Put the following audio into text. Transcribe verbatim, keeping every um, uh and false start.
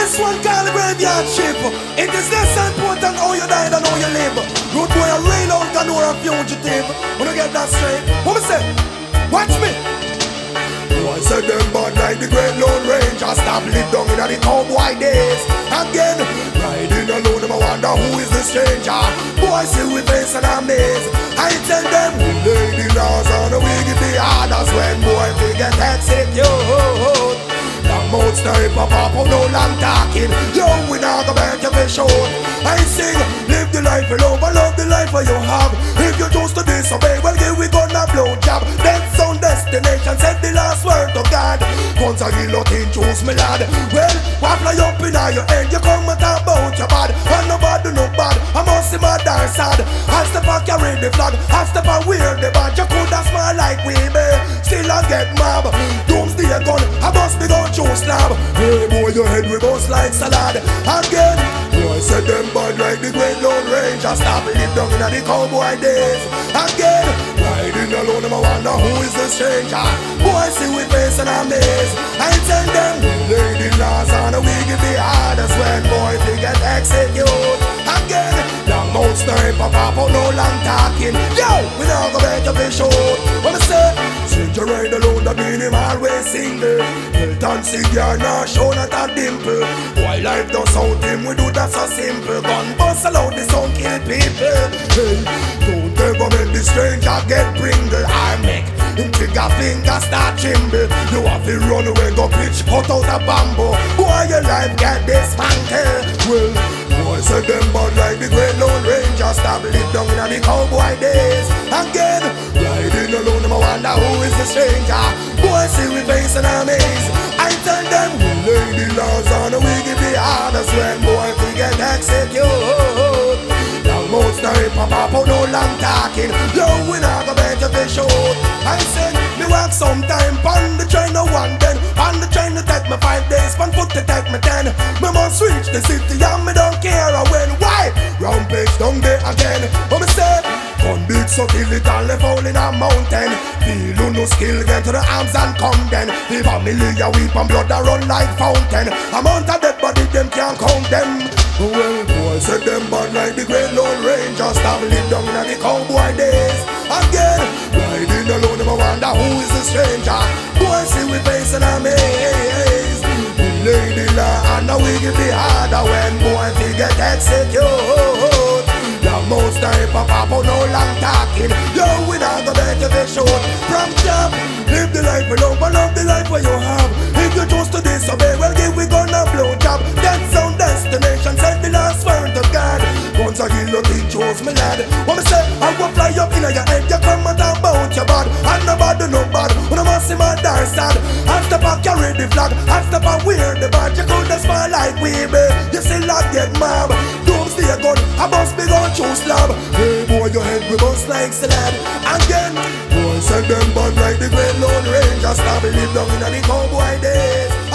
This one called the graveyard ship. It is less important how you died and how you live. Road boy, a rail out and or a fugitive. When you get that straight, what me say? Watch me. Boy said them bad like the Great Lone Ranger. Stop live down in the cowboy days. Again, riding alone, I wonder who is the stranger. Boy see we face an amaze. I tell them we lay the laws on the wig the others when boy we get executed. Long mouth sniper pop up, no long talking. Yo, we not go back to fish out. I sing, live the life you love, love the life you have. If you choose to disobey, well here we gonna blow job. Then sound destination, said the last word to God. Guns a guillotine, choose me lad. Well, what fly up in your head, you come and talk about your bad. And nobody no bad, I must see my dark sad. I step and carry the flag, I step and wear the badge. You coulda smile like we be, still I get mob. Doomsday gun, I must be gun choose slab. Hey boy, your head we bust like salad. Again, boy said them bad like the Great Lone Ranger. Stop live down in the cowboy days. Again, riding alone, I wonder who is the stranger. Boy see we face an amaze. I tell them we lay the laws on we give the hardest when boy they get execute. Again, long mouth sniper pop out, no long talking. Yo, we now go back to be short. What I say? Stranger ride alone, that mean him always single. Hilton cigar, now show not a dimple. Why life don't sound him, we do that so simple. Gun bust alone, the sound kill people. Hey, don't ever make the stranger get bringle. I make him trigger finger start tremble. You have to run away, go pitch, cut out a bamboo. Boy, your life get dismantled. Well, boy said them bad like the Great Lone Ranger. Stop live down in the cowboy days. Again, riding alone, I wonder who is the stranger. Boy see we face an amaze. I tell them we lay the laws on we give the hardest when boy we get execute. Long mouth sniper pop out, no long talking. Yo, we not go beg to be short. I said me walk sometime pon the train no one then. On the train to take me five days, pon foot to take me ten. Me must reach the city and me don't care when. Why? Round page down there again. What me say? Gun big so kill it and left all in a mountain. Feel who no skill get to the arms and come then. The family a weep and blood a run like fountain. Amount of dead body them can't count them. Well boy said them bad like the Great Lone Ranger. Stop live down in the cowboy days. Again, riding alone, I wonder who is the stranger. Boy see we face an amaze. We lay the law and now we give the harder when boy we get execute. Most sniper pop out, no long talking. Yo, we not go beg to be short. From job, live the life you love, but love the life where you have. If you choose to disobey, well give we gonna blow job. That's our destination, said the last word to God. Guns a guillotine, choose me lad. What me say, I will fly up in your head. You come and talk about your bad, and nobody no bad. When I must see my dark sad, I step and carry the flag, I step and wear the badge. You coulda smile like we be, you still not get mob. Doomsday gun, I must be gun choose slab. Hey boy, your head we bust like salad. Again, boy said them bad like the Great Lone Ranger. Stop live down in the cowboy days.